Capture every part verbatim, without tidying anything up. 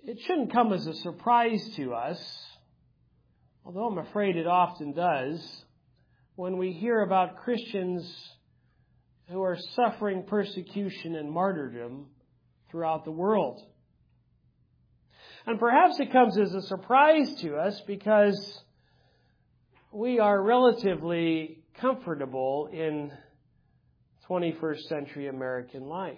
it shouldn't come as a surprise to us, although I'm afraid it often does, when we hear about Christians who are suffering persecution and martyrdom throughout the world. And perhaps it comes as a surprise to us because we are relatively comfortable in twenty-first century American life.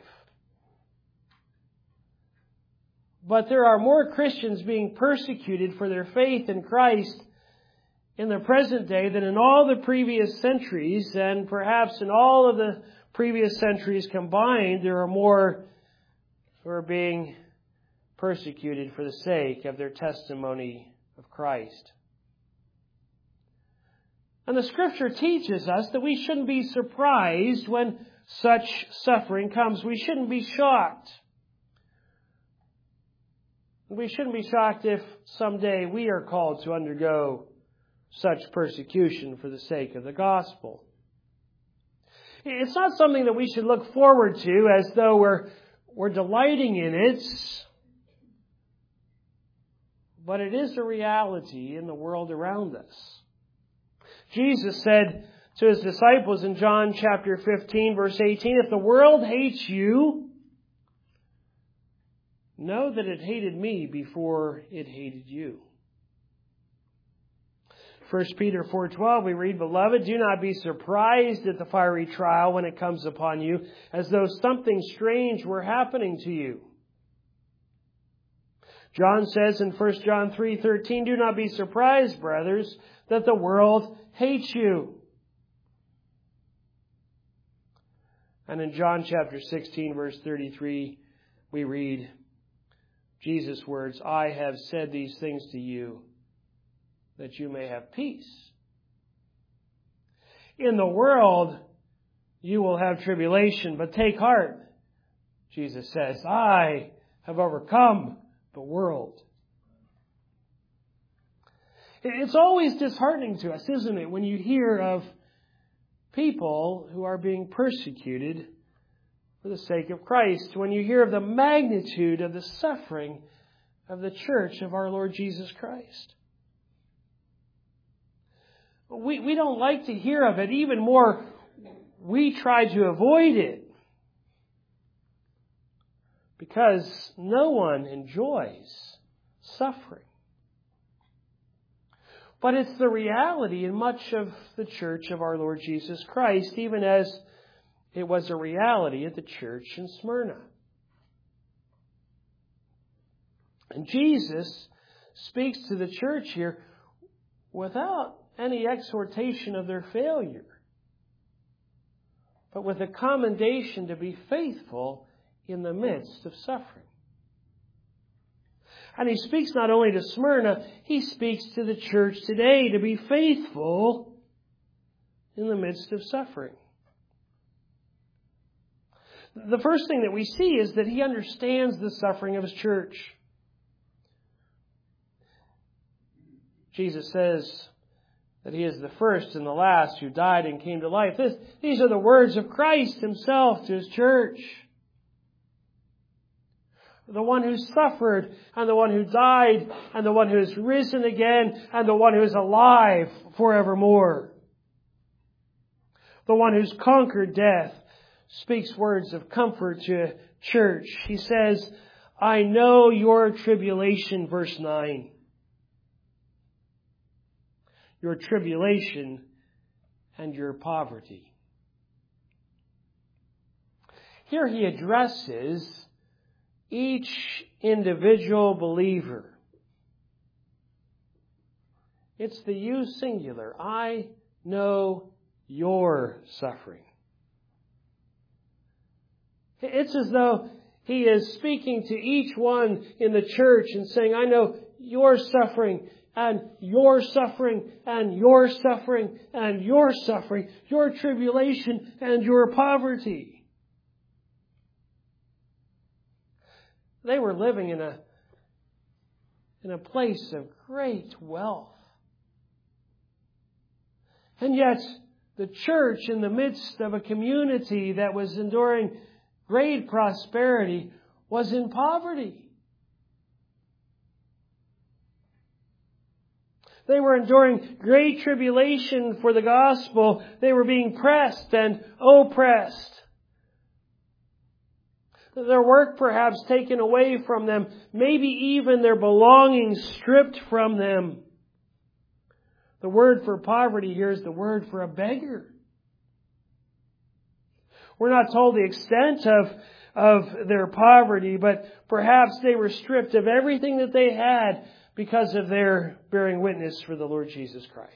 But there are more Christians being persecuted for their faith in Christ in the present day than in all the previous centuries, and perhaps in all of the previous centuries combined, there are more who are being persecuted for the sake of their testimony of Christ. And the Scripture teaches us that we shouldn't be surprised when such suffering comes. We shouldn't be shocked. We shouldn't be shocked if someday we are called to undergo such persecution for the sake of the gospel. It's not something that we should look forward to as though we're, we're delighting in it, but it is a reality in the world around us. Jesus said to His disciples in John chapter fifteen, verse eighteen, "If the world hates you, know that it hated me before it hated you." First Peter four twelve, we read, "Beloved, do not be surprised at the fiery trial when it comes upon you, as though something strange were happening to you." John says in First John three thirteen, "Do not be surprised, brothers, that the world hates you." And in John chapter sixteen, verse thirty-three, we read Jesus' words, "I have said these things to you, that you may have peace. In the world, you will have tribulation, but take heart," Jesus says, "I have overcome the world." It's always disheartening to us, isn't it, when you hear of people who are being persecuted for the sake of Christ, when you hear of the magnitude of the suffering of the church of our Lord Jesus Christ. We, we don't like to hear of it. Even more, we try to avoid it. Because no one enjoys suffering. But it's the reality in much of the church of our Lord Jesus Christ, even as it was a reality at the church in Smyrna. And Jesus speaks to the church here without any exhortation of their failure, but with a commendation to be faithful in the midst of suffering. And He speaks not only to Smyrna, He speaks to the church today to be faithful in the midst of suffering. The first thing that we see is that He understands the suffering of His church. Jesus says that He is the first and the last who died and came to life. This, these are the words of Christ Himself to His church. The one who suffered, and the one who died, and the one who has risen again, and the one who is alive forevermore. The one who's conquered death speaks words of comfort to church. He says, "I know your tribulation," verse nine. Your tribulation and your poverty. Here He addresses each individual believer. It's the you singular. I know your suffering. It's as though He is speaking to each one in the church and saying, "I know your suffering and your suffering and your suffering and your suffering, your tribulation and your poverty." They were living in a, in a place of great wealth. And yet, the church, in the midst of a community that was enduring great prosperity, was in poverty. They were enduring great tribulation for the gospel. They were being pressed and oppressed. Their work perhaps taken away from them. Maybe even their belongings stripped from them. The word for poverty here is the word for a beggar. We're not told the extent of, of their poverty, but perhaps they were stripped of everything that they had because of their bearing witness for the Lord Jesus Christ.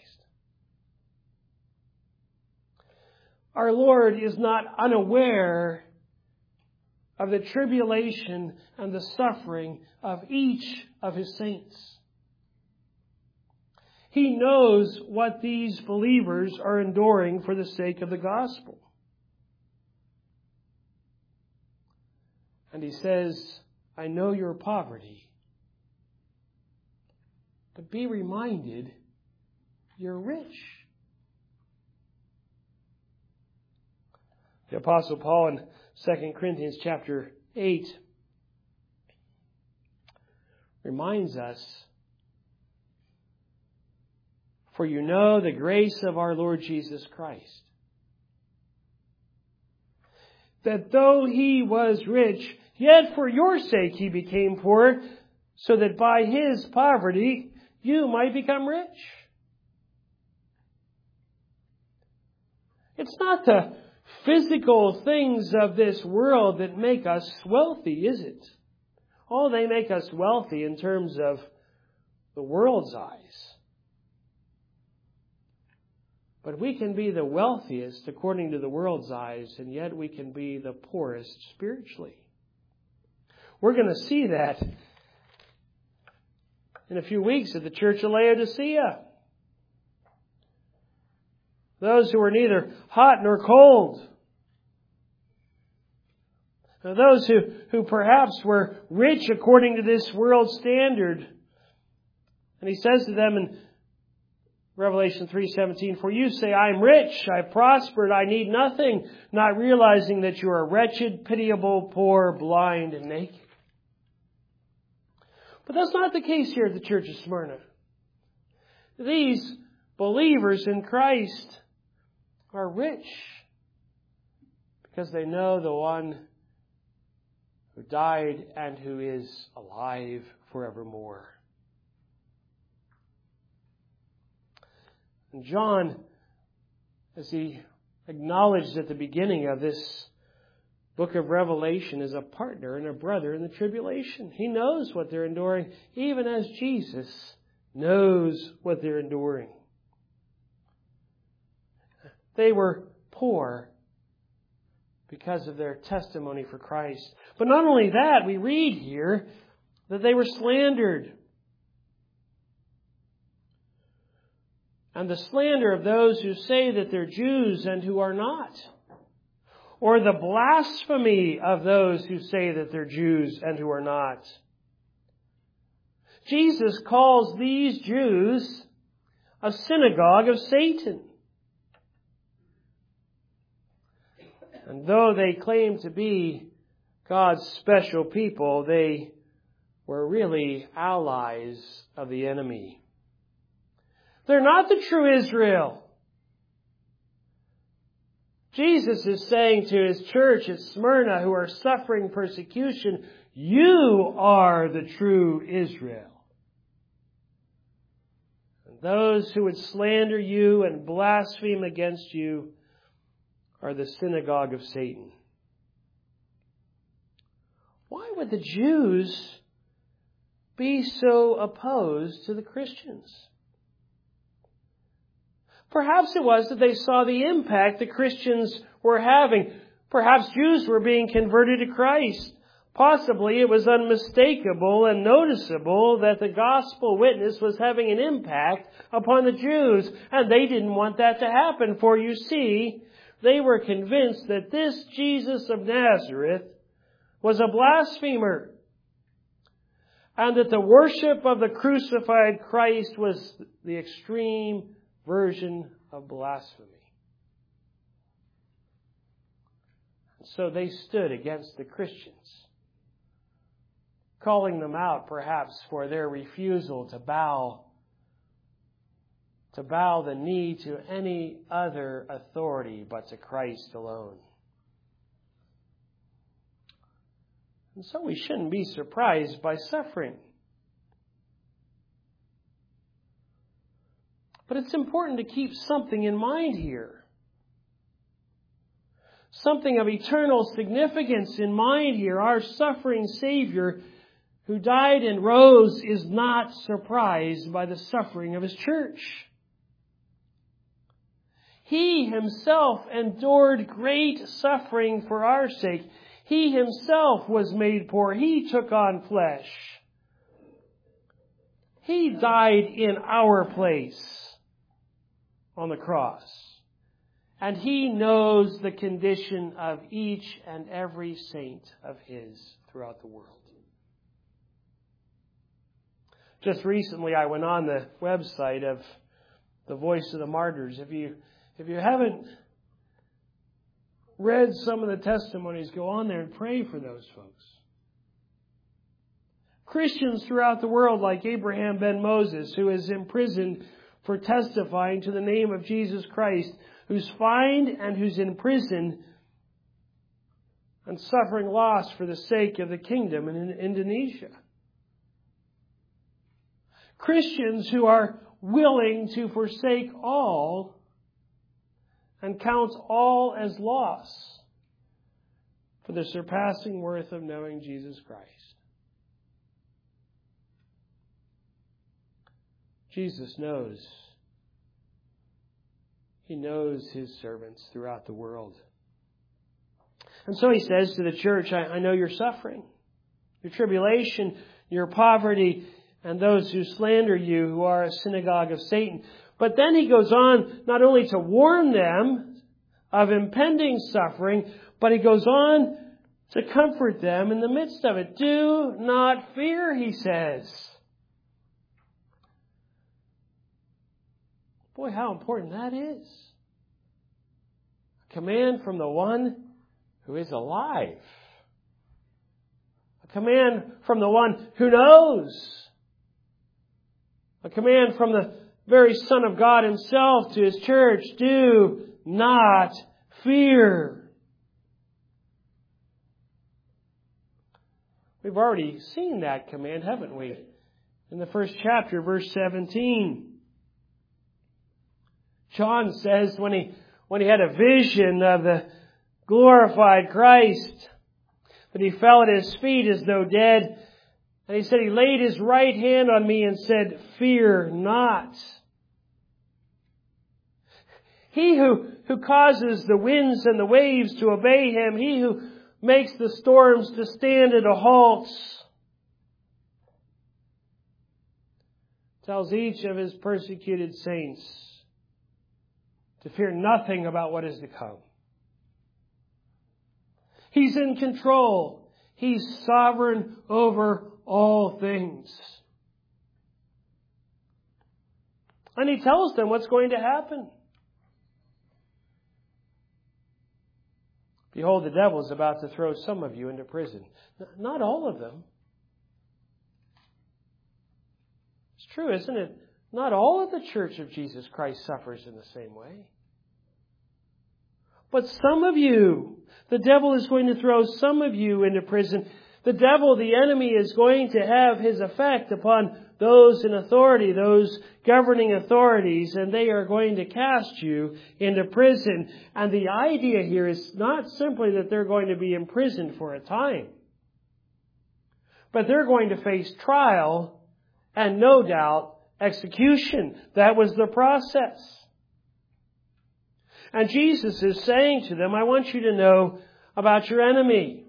Our Lord is not unaware of the tribulation and the suffering of each of His saints. He knows what these believers are enduring for the sake of the gospel. And He says, I know your poverty, but be reminded you're rich. The Apostle Paul in Second Corinthians chapter eight reminds us, for you know the grace of our Lord Jesus Christ, that though He was rich, yet for your sake He became poor, so that by His poverty you might become rich. It's not the physical things of this world that make us wealthy, is it? Oh, they make us wealthy in terms of the world's eyes. But we can be the wealthiest according to the world's eyes, and yet we can be the poorest spiritually. We're going to see that in a few weeks at the Church of Laodicea. Those who are neither hot nor cold. Now, those who, who perhaps were rich according to this world standard. And He says to them in Revelation three seventeen, for you say, I am rich, I prospered, I need nothing, not realizing that you are wretched, pitiable, poor, blind, and naked. But that's not the case here at the Church of Smyrna. These believers in Christ are rich because they know the one who died and who is alive forevermore. And John, as he acknowledged at the beginning of this book of Revelation, is a partner and a brother in the tribulation. He knows what they're enduring, even as Jesus knows what they're enduring. They were poor because of their testimony for Christ. But not only that, we read here that they were slandered. And the slander of those who say that they're Jews and who are not. Or the blasphemy of those who say that they're Jews and who are not. Jesus calls these Jews a synagogue of Satan. And though they claim to be God's special people, they were really allies of the enemy. They're not the true Israel. Jesus is saying to His church at Smyrna, who are suffering persecution, you are the true Israel. And those who would slander you and blaspheme against you are the synagogue of Satan. Why would the Jews be so opposed to the Christians? Perhaps it was that they saw the impact the Christians were having. Perhaps Jews were being converted to Christ. Possibly it was unmistakable and noticeable that the gospel witness was having an impact upon the Jews. And they didn't want that to happen. For you see, they were convinced that this Jesus of Nazareth was a blasphemer. And that the worship of the crucified Christ was the extreme version of blasphemy. So they stood against the Christians, calling them out perhaps for their refusal to bow to bow the knee to any other authority but to Christ alone. And so we shouldn't be surprised by suffering. But it's important to keep something in mind here. Something of eternal significance in mind here. Our suffering Savior, who died and rose, is not surprised by the suffering of His church. He Himself endured great suffering for our sake. He Himself was made poor. He took on flesh. He died in our place on the cross. And He knows the condition of each and every saint of His throughout the world. Just recently I went on the website of the Voice of the Martyrs. If you, if you haven't read some of the testimonies, go on there and pray for those folks. Christians throughout the world like Abraham ben Moses, who is imprisoned for testifying to the name of Jesus Christ, who's fined and who's in prison and suffering loss for the sake of the kingdom in Indonesia. Christians who are willing to forsake all and count all as loss for the surpassing worth of knowing Jesus Christ. Jesus knows. He knows His servants throughout the world. And so He says to the church, I, I know your suffering, your tribulation, your poverty, and those who slander you, who are a synagogue of Satan. But then He goes on not only to warn them of impending suffering, but He goes on to comfort them in the midst of it. Do not fear, He says. Boy, how important that is. A command from the one who is alive. A command from the one who knows. A command from the very Son of God Himself to His church. Do not fear. We've already seen that command, haven't we? In the first chapter, verse seventeen. John says when he, when he had a vision of the glorified Christ, that he fell at His feet as though dead. And he said, He laid His right hand on me and said, fear not. He who, who causes the winds and the waves to obey Him, He who makes the storms to stand at a halt, tells each of His persecuted saints to fear nothing about what is to come. He's in control. He's sovereign over all things. And He tells them what's going to happen. Behold, the devil is about to throw some of you into prison. Not all of them. It's true, isn't it? Not all of the Church of Jesus Christ suffers in the same way. But some of you, the devil is going to throw some of you into prison. The devil, the enemy, is going to have his effect upon those in authority, those governing authorities, and they are going to cast you into prison. And the idea here is not simply that they're going to be imprisoned for a time, but they're going to face trial and no doubt execution. That was the process. And Jesus is saying to them, I want you to know about your enemy.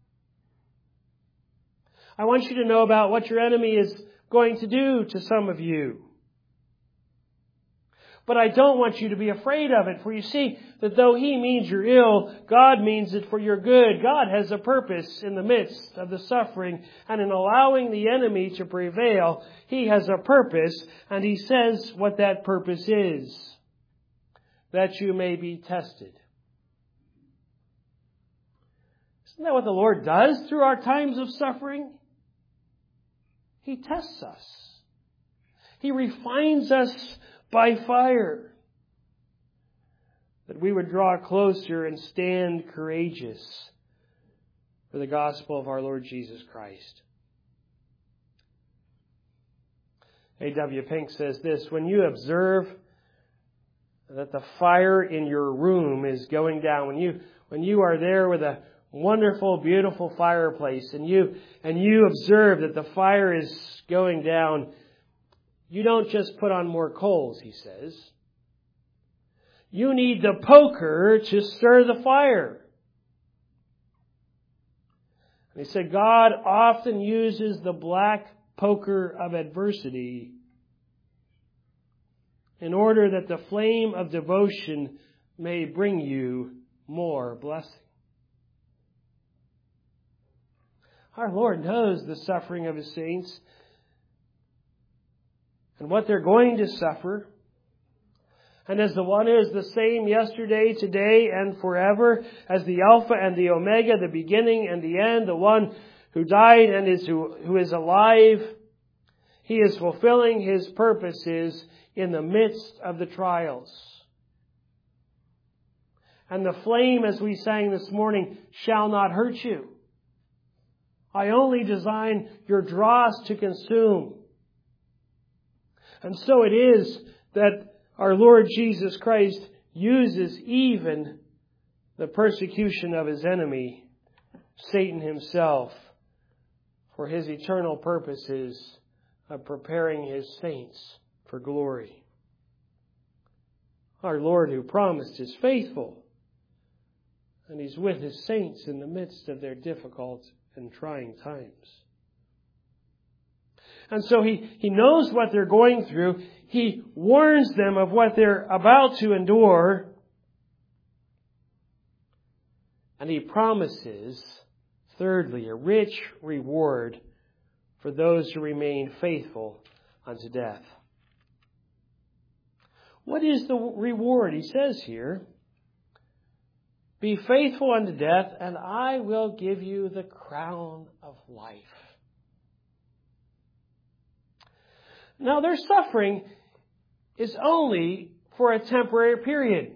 I want you to know about what your enemy is going to do to some of you. But I don't want you to be afraid of it. For you see that though He means you're ill, God means it for your good. God has a purpose in the midst of the suffering. And in allowing the enemy to prevail, He has a purpose. And He says what that purpose is. That you may be tested. Isn't that what the Lord does through our times of suffering? He tests us. He refines us by fire. That we would draw closer and stand courageous for the gospel of our Lord Jesus Christ. A W Pink says this: when you observe that the fire in your room is going down, when you when you are there with a wonderful, beautiful fireplace, and you and you observe that the fire is going down, you don't just put on more coals, he says. You need the poker to stir the fire. And he said God often uses the black poker of adversity in order that the flame of devotion may bring you more blessing. Our Lord knows the suffering of His saints and what they're going to suffer. And as the one is the same yesterday, today, and forever, as the Alpha and the Omega, the beginning and the end, the one who died and is who, who is alive, He is fulfilling His purposes in the midst of the trials. And the flame, as we sang this morning, shall not hurt you. I only design your dross to consume. And so it is that our Lord Jesus Christ uses even the persecution of His enemy, Satan himself, for His eternal purposes of preparing His saints for glory. Our Lord, who promised, is faithful, and He's with His saints in the midst of their difficult and trying times. And so he, he knows what they're going through. He warns them of what they're about to endure. And He promises, thirdly, a rich reward for those who remain faithful unto death. What is the reward? He says here, be faithful unto death, and I will give you the crown of life. Now, their suffering is only for a temporary period.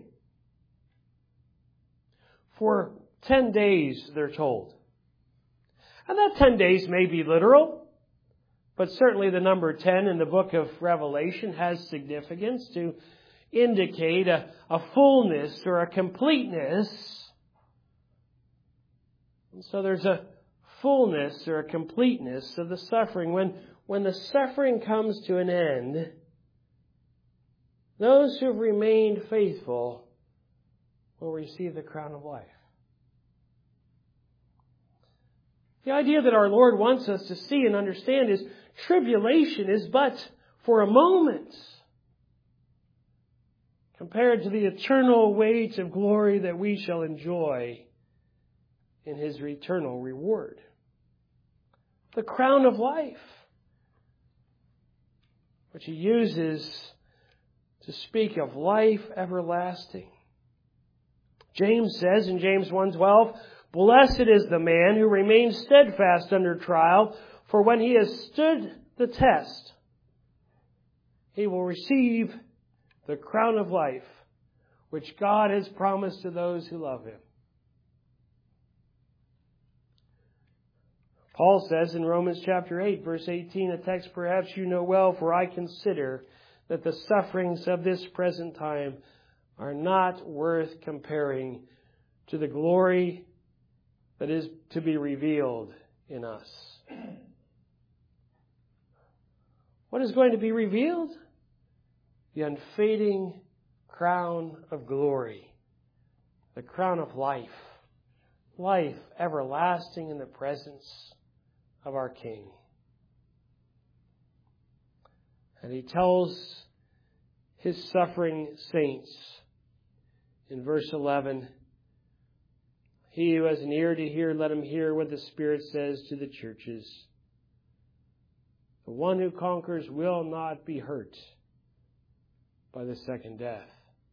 For ten days, they're told. And that ten days may be literal, but certainly the number ten in the book of Revelation has significance to indicate a, a fullness or a completeness. And so there's a fullness or a completeness of the suffering. When When the suffering comes to an end, those who have remained faithful will receive the crown of life. The idea that our Lord wants us to see and understand is tribulation is but for a moment compared to the eternal weight of glory that we shall enjoy in His eternal reward. The crown of life, which He uses to speak of life everlasting. James says in James one twelve, blessed is the man who remains steadfast under trial, for when he has stood the test, he will receive the crown of life, which God has promised to those who love Him. Paul says in Romans chapter eight, verse eighteen, a text perhaps you know well, for I consider that the sufferings of this present time are not worth comparing to the glory that is to be revealed in us. What is going to be revealed? The unfading crown of glory, the crown of life, life everlasting in the presence of our King. And He tells His suffering saints in verse eleven, he who has an ear to hear, let him hear what the Spirit says to the churches. The one who conquers will not be hurt by the second death.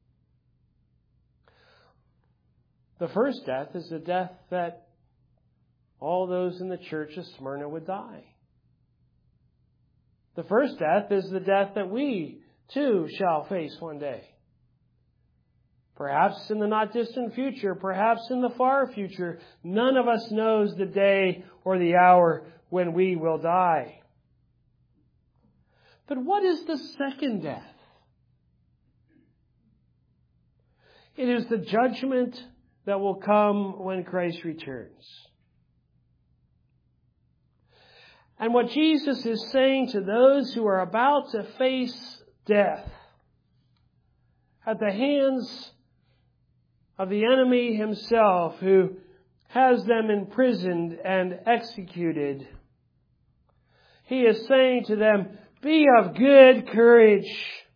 The first death is the death that all those in the church of Smyrna would die. The first death is the death that we too shall face one day. Perhaps in the not distant future, perhaps in the far future. None of us knows the day or the hour when we will die. But what is the second death? It is the judgment that will come when Christ returns. And what Jesus is saying to those who are about to face death at the hands of the enemy himself, who has them imprisoned and executed, he is saying to them, be of good courage.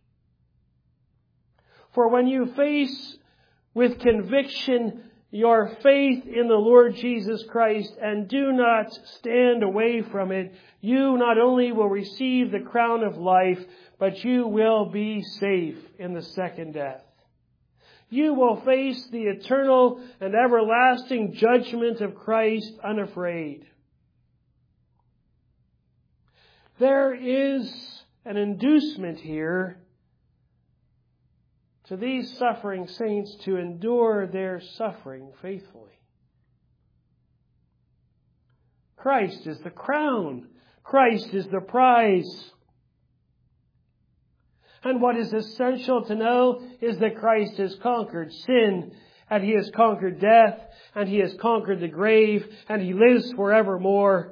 For when you face with conviction your faith in the Lord Jesus Christ and do not stand away from it, you not only will receive the crown of life, but you will be safe in the second death. You will face the eternal and everlasting judgment of Christ unafraid. There is an inducement here to these suffering saints to endure their suffering faithfully. Christ is the crown. Christ is the prize. And what is essential to know is that Christ has conquered sin, and He has conquered death, and He has conquered the grave, and He lives forevermore.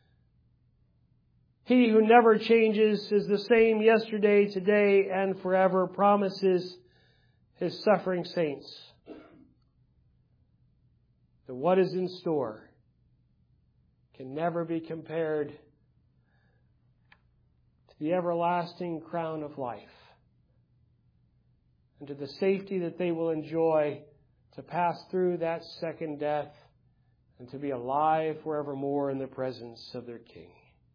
He who never changes is the same yesterday, today, and forever, promises His suffering saints that what is in store can never be compared to the everlasting crown of life and to the safety that they will enjoy to pass through that second death and to be alive forevermore in the presence of their King.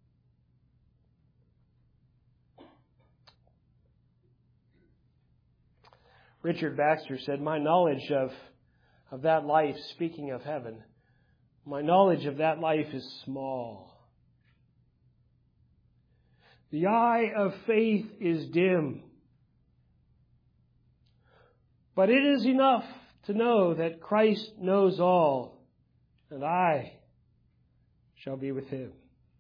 Richard Baxter said, my knowledge of, of that life, speaking of heaven, my knowledge of that life is small. The eye of faith is dim. But it is enough to know that Christ knows all, and I shall be with Him.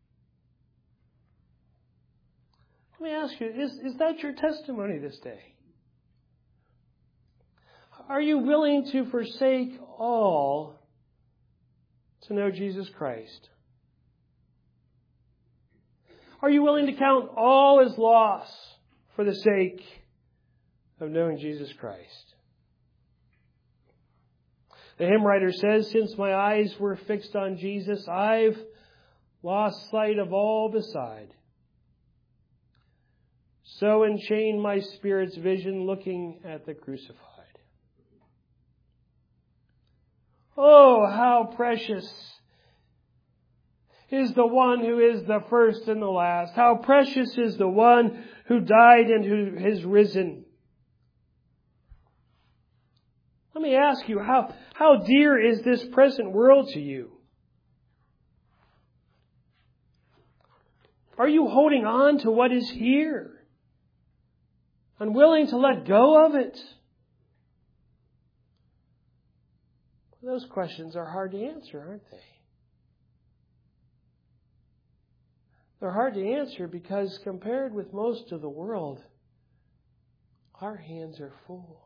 Let me ask you, is, is that your testimony this day? Are you willing to forsake all to know Jesus Christ? Are you willing to count all as loss for the sake of knowing Jesus Christ? The hymn writer says, since my eyes were fixed on Jesus, I've lost sight of all beside. So enchained my spirit's vision looking at the crucified. Oh, how precious is the one who is the first and the last. How precious is the one who died and who has risen. Let me ask you, how, how dear is this present world to you? Are you holding on to what is here? Unwilling to let go of it? Those questions are hard to answer, aren't they? They're hard to answer because compared with most of the world, our hands are full.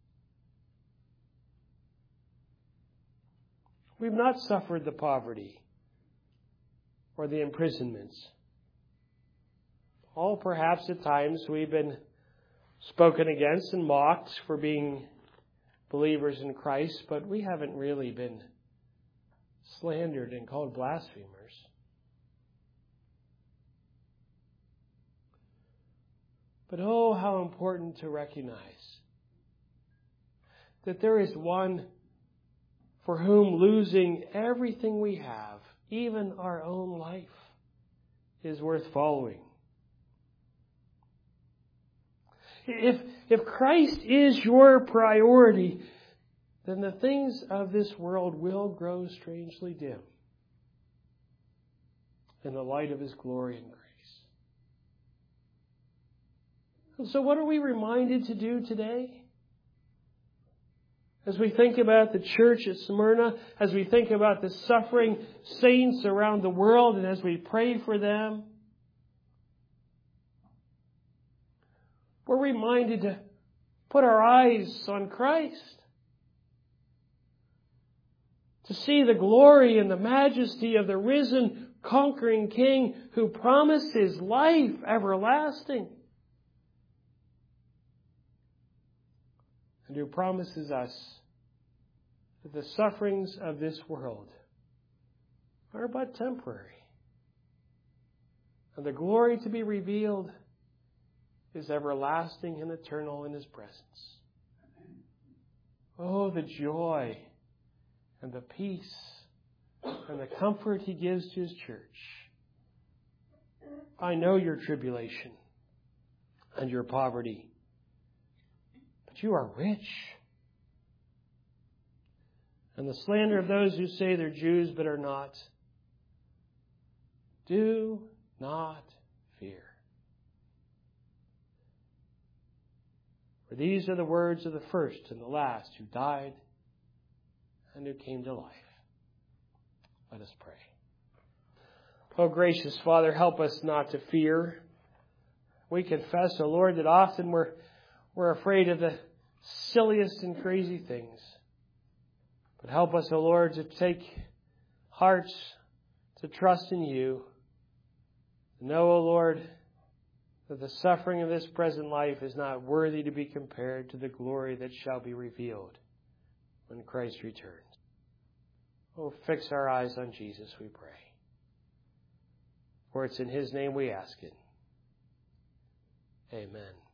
We've not suffered the poverty or the imprisonments. All perhaps at times we've been spoken against and mocked for being believers in Christ, but we haven't really been slandered and called blasphemers. But oh, how important to recognize that there is one for whom losing everything we have, even our own life, is worth following. If, if Christ is your priority, then the things of this world will grow strangely dim in the light of His glory and grace. And so what are we reminded to do today? As we think about the church at Smyrna, as we think about the suffering saints around the world, and as we pray for them, we're reminded to put our eyes on Christ. To see the glory and the majesty of the risen, conquering King who promises life everlasting. And who promises us that the sufferings of this world are but temporary. And the glory to be revealed is everlasting and eternal in His presence. Oh, the joy and the peace and the comfort He gives to His church. I know your tribulation and your poverty, but you are rich. And the slander of those who say they're Jews but are not. Do not fear. For these are the words of the first and the last who died and who came to life. Let us pray. Oh, gracious Father, help us not to fear. We confess, O Lord, that often we're, we're afraid of the silliest and crazy things. But help us, O Lord, to take hearts to trust in You. To know, O Lord, that the suffering of this present life is not worthy to be compared to the glory that shall be revealed when Christ returns. Oh, fix our eyes on Jesus, we pray. For it's in His name we ask it. Amen.